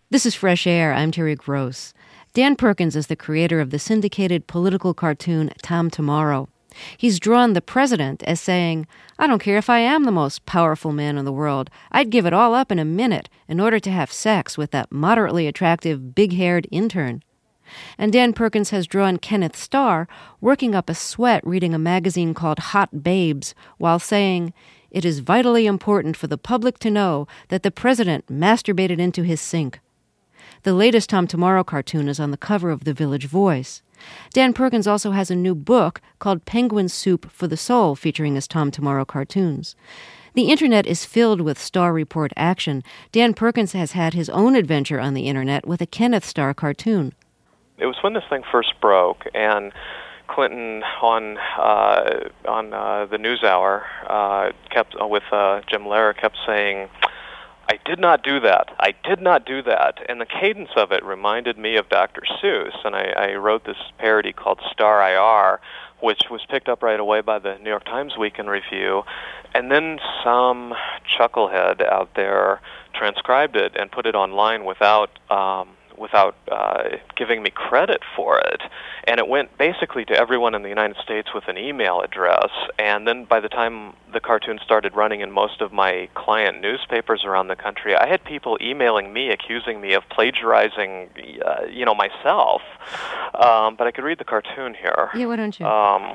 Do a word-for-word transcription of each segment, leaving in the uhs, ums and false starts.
This is Fresh Air. I'm Terry Gross. Dan Perkins is the creator of the syndicated political cartoon Tom Tomorrow. He's drawn the president as saying, "I don't care if I am the most powerful man in the world. I'd give it all up in a minute in order to have sex with that moderately attractive, big-haired intern." And Dan Perkins has drawn Kenneth Starr working up a sweat reading a magazine called Hot Babes while saying, "It is vitally important for the public to know that the president masturbated into his sink." The latest Tom Tomorrow cartoon is on the cover of The Village Voice. Dan Perkins also has a new book called Penguin Soup for the Soul featuring his Tom Tomorrow cartoons. The internet is filled with Starr Report action. Dan Perkins has had his own adventure on the internet with a Kenneth Starr cartoon. It was when this thing first broke, and Clinton on uh, on uh, the NewsHour uh, kept uh, with uh, Jim Lehrer kept saying, "I did not do that. I did not do that." And the cadence of it reminded me of Doctor Seuss, and I, I wrote this parody called Star I R, which was picked up right away by the New York Times Weekend Review, and then some chucklehead out there transcribed it and put it online without um, without uh, giving me credit for it. And it went basically to everyone in the United States with an email address. And then by the time the cartoon started running in most of my client newspapers around the country, I had people emailing me accusing me of plagiarizing, uh, you know, myself. Um, but I could read the cartoon here. Yeah, why don't you? Um,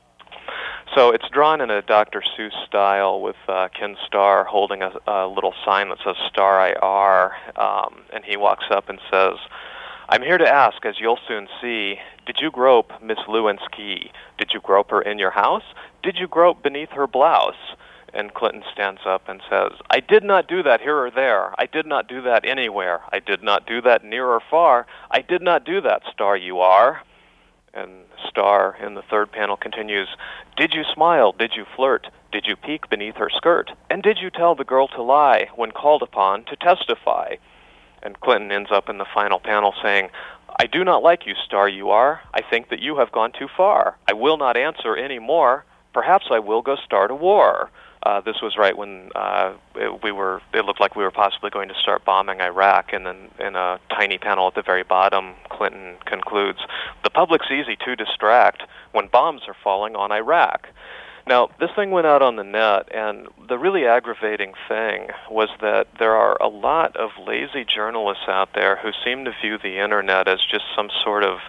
So it's drawn in a Doctor Seuss style with uh, Ken Starr holding a, a little sign that says Star I R, um, and he walks up and says, "I'm here to ask, as you'll soon see, did you grope Miss Lewinsky? Did you grope her in your house? Did you grope beneath her blouse?" And Clinton stands up and says, "I did not do that here or there. I did not do that anywhere. I did not do that near or far. I did not do that, Starr you are." And Starr in the third panel continues, "Did you smile? Did you flirt? Did you peek beneath her skirt? And did you tell the girl to lie when called upon to testify?" And Clinton ends up in the final panel saying, "I do not like you, Starr you are. I think that you have gone too far. I will not answer any more. Perhaps I will go start a war." Uh, this was right when uh, it, we were. It looked like we were possibly going to start bombing Iraq, and then in a tiny panel at the very bottom, Clinton concludes, "The public's easy to distract when bombs are falling on Iraq." Now, this thing went out on the net, and the really aggravating thing was that there are a lot of lazy journalists out there who seem to view the internet as just some sort of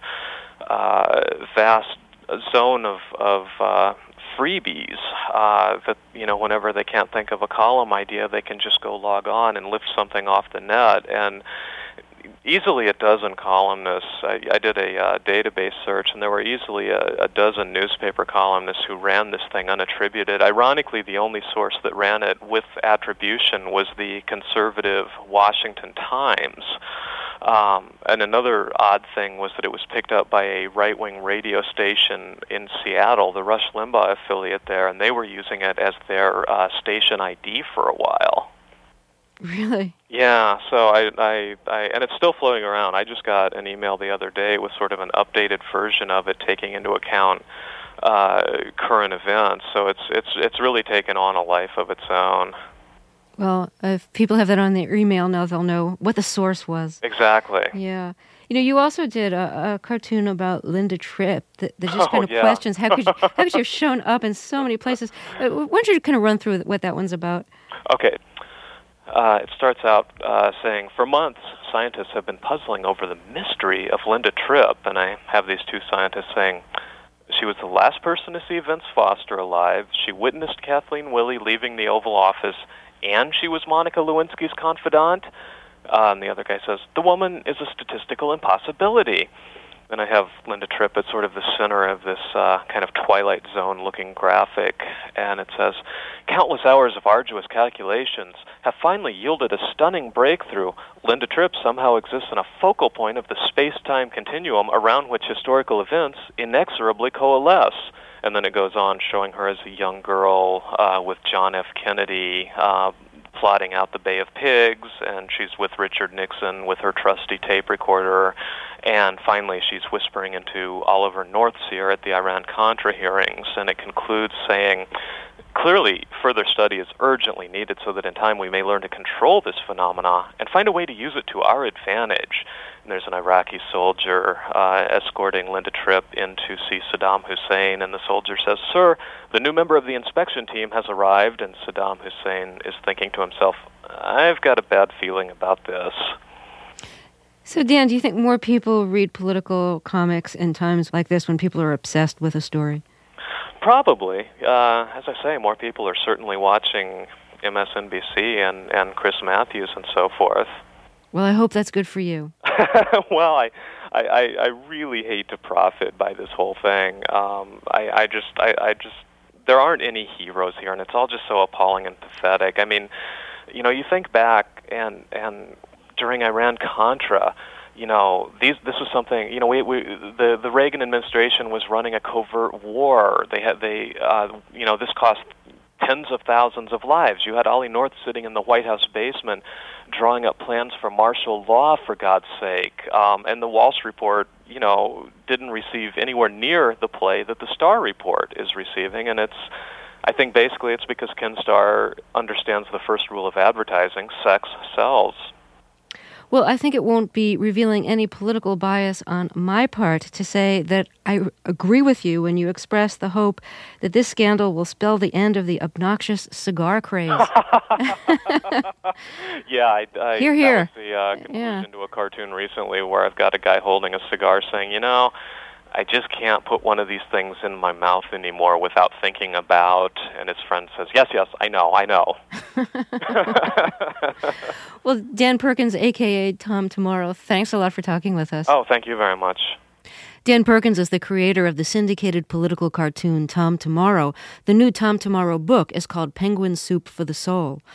uh, vast zone of of uh, freebies uh, that, you know, whenever they can't think of a column idea, they can just go log on and lift something off the net. And easily a dozen columnists, I, I did a uh, database search, and there were easily a, a dozen newspaper columnists who ran this thing unattributed. Ironically, the only source that ran it with attribution was the conservative Washington Times. Um, and another odd thing was that it was picked up by a right-wing radio station in Seattle, the Rush Limbaugh affiliate there, and they were using it as their uh, station I D for a while. Really? Yeah, so I, I, I, and it's still floating around. I just got an email the other day with sort of an updated version of it, taking into account uh, current events. So it's it's it's really taken on a life of its own. Well, if people have that on their email now, they'll know what the source was. Exactly. Yeah. You know, you also did a, a cartoon about Linda Tripp that, that just Oh, kind of yeah. questions how could you, how could you have shown up in so many places? Uh, why don't you kind of run through what that one's about? Okay. Uh, it starts out uh, saying, "For months, scientists have been puzzling over the mystery of Linda Tripp," and I have these two scientists saying, "She was the last person to see Vince Foster alive. She witnessed Kathleen Willey leaving the Oval Office, and she was Monica Lewinsky's confidant." Uh, and the other guy says, "The woman is a statistical impossibility." Then I have Linda Tripp at sort of the center of this uh, kind of Twilight Zone-looking graphic, and it says, "Countless hours of arduous calculations have finally yielded a stunning breakthrough. Linda Tripp somehow exists in a focal point of the space-time continuum around which historical events inexorably coalesce." And then it goes on showing her as a young girl uh, with John F. Kennedy uh, plotting out the Bay of Pigs, and she's with Richard Nixon with her trusty tape recorder, and finally she's whispering into Oliver North's ear at the Iran-Contra hearings, and it concludes saying, clearly, further study is urgently needed so that in time we may learn to control this phenomena and find a way to use it to our advantage. And there's an Iraqi soldier uh, escorting Linda Tripp in to see Saddam Hussein, and the soldier says, "Sir, the new member of the inspection team has arrived," and Saddam Hussein is thinking to himself, "I've got a bad feeling about this." So, Dan, do you think more people read political comics in times like this when people are obsessed with a story? Probably. Uh, as I say, more people are certainly watching M S N B C and, and Chris Matthews and so forth. Well, I hope that's good for you. Well, I, I, I really hate to profit by this whole thing. Um, I, I just, I, I just, there aren't any heroes here, and it's all just so appalling and pathetic. I mean, you know, you think back, and and during Iran-Contra, you know, these this was something. You know, we, we the the Reagan administration was running a covert war. They had they, uh, you know, this cost tens of thousands of lives. You had Ollie North sitting in the White House basement drawing up plans for martial law, for God's sake. Um, and the Walsh Report, you know, didn't receive anywhere near the play that the Starr Report is receiving. And it's, I think basically it's because Ken Starr understands the first rule of advertising: sex sells. Well, I think it won't be revealing any political bias on my part to say that I agree with you when you express the hope that this scandal will spell the end of the obnoxious cigar craze. Yeah, I, I, hear, hear. That was the uh, conclusion yeah. to a cartoon recently where I've got a guy holding a cigar saying, you know, I just can't put one of these things in my mouth anymore without thinking about, and his friend says, yes, yes, I know, I know. Well, Dan Perkins, a k a. Tom Tomorrow, thanks a lot for talking with us. Oh, thank you very much. Dan Perkins is the creator of the syndicated political cartoon Tom Tomorrow. The new Tom Tomorrow book is called Penguin Soup for the Soul.